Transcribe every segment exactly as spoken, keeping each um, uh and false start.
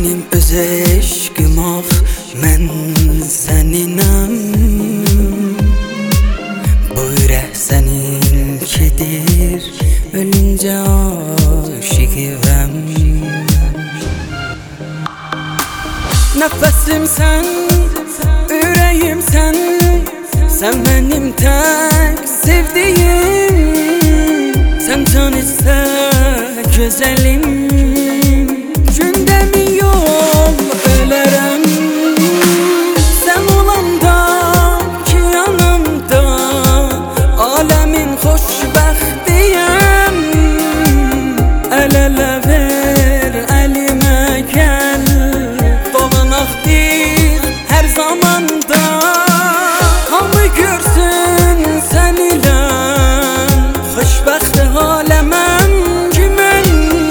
Benim öz eşqim ah, mən səninəm. Bu ürək səninkidir, ölüncə aşiqivəm. Nəfəsim sən, ürəyim sən, sən mənim tək sevdiyim. Sən can istə gözəlim, gündəmi yol ölərəm. Sən olanda ki yanımda, aləmin xoşbəxtiyəm. Əl-ələ ver, əlimə gəl, dolanaqdır hər zamanda. Hamı görsün sən ilə xoşbəxt aləməm ki mən,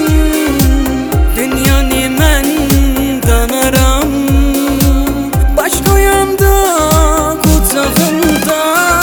dünyanı mən danaram, baş qoyanda qucağında.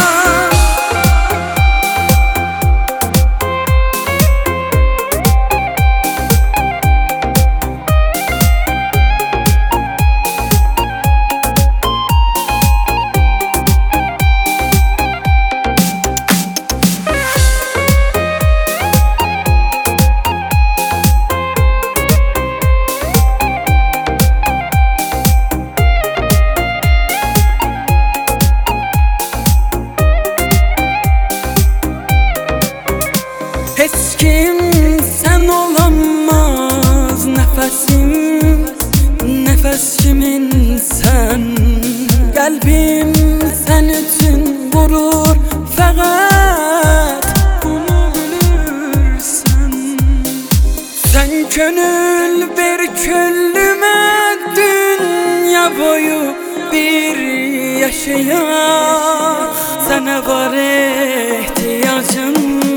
Heç kim sən olamaz, nəfəsim, nəfəs kimin sən. Qəlbim sən üçün vurur fəqət, bunu bilirsən. Sən könül ver küllümə, dünya boyu bir yaşayaq. Sənə var ehtiyacım,